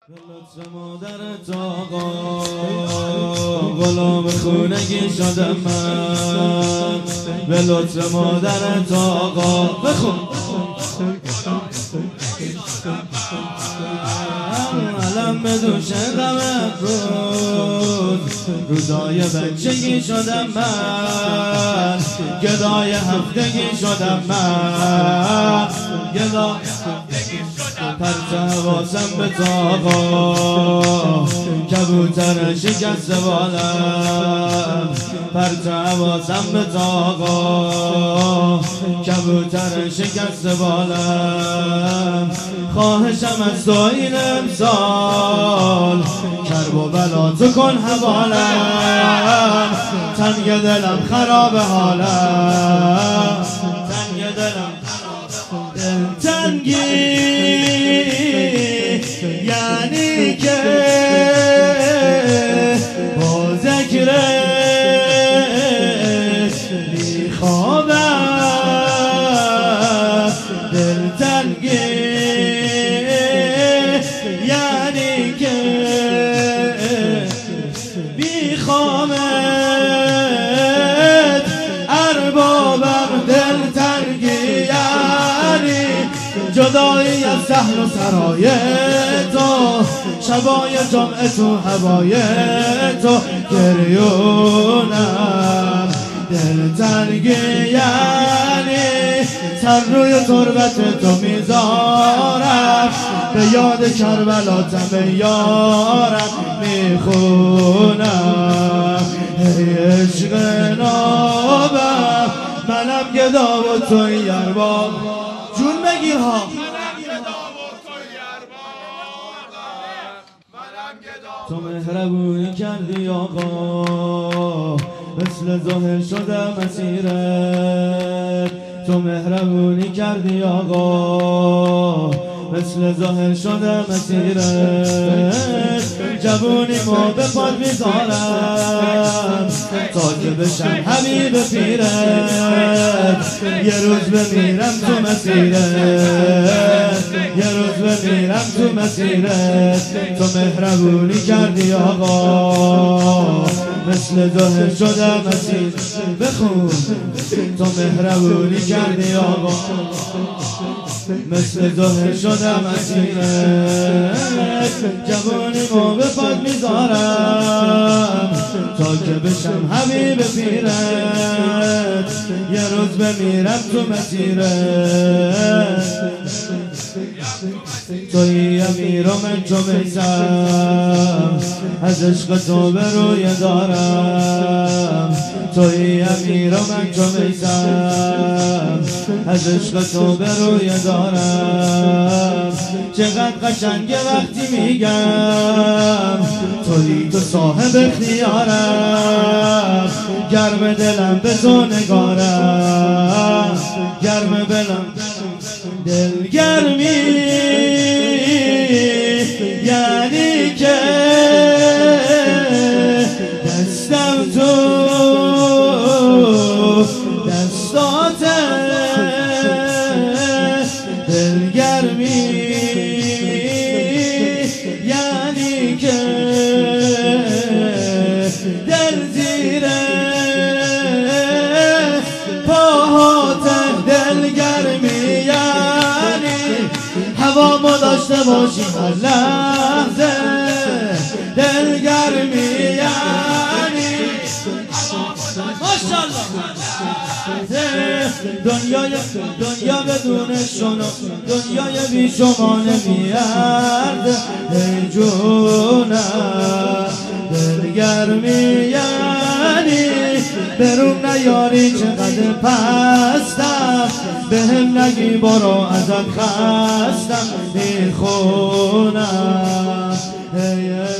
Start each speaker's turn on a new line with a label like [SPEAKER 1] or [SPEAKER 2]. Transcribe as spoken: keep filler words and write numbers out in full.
[SPEAKER 1] به لطف مادرت آقا غلام خونگی شدم من. به لطف مادرت آقا بخون علم به دوش غمت بود روزای بچگی شدم من. گدای هفتگی شدم من. گدای پرچه حواسم به تاقا کبوتر شکست بالم. پرچه حواسم به تاقا کبوتر شکست بالم. خواهشم از تو این امسال کرب و بلا تو کن حوالم. تنگ دلم خراب حالم. تنگ دلم دلتنگی یعنی که با ذکرت میخوابم. دلتنگی یعنی که میخوامت اربابم. دلتنگی یعنی جدایی از سهل و سرای تو. شبای جمعه تو هوای تو گریونم. دلتنگی یعنی سر روی تربت تو میذارم. به یاد کربلا تم یارم میخونم. ای عشق نابم منم گدا و توی ارباب. جون بگیر ها تو مهربونی کردی آقا مثل زهر شدم اسیرت. تو مهربونی کردی آقا مثل زهر شدم اسیرت. جوونی ما به پاد میذارم تا که بشم حبیب پیرت. یه روز بمیرم تو مسیرت. یه روز بمیرم تو مسیرت. تو مهربونی کردی آقا مثل زهر شدم اسیرت. بخون تو مهربونی کردی آقا مثل زهر شدم اسیرت. جوانی ما به پاد میذارم تا که بشم حبیب پیرت. یه روز بمیرم تو مسیرت. توی امیر و من تو میسم از عشق تو به روی دارم. توی امیر و من تو میسم از عشق تو به روی دارم. چقدر قشنگه وقتی میگم توی تو صاحب اختیارم. گرم دلم به تو نگارم. گرم دلم دلگرمی یعنی که دستم تو دستاته. دلگرمی یعنی که دل زیره پاهاته. دلگرمی یعنی هوا ما داشته باشیم هر لحظه. دلگرمی یعنی ماشاءالله دنیای دنیا بدون شما دنیای بی شما نمیارد. ای جونم دلگرمی یعنی برون نیاری چقدر پستم. به هم نگی برو ازت خستم میخونم.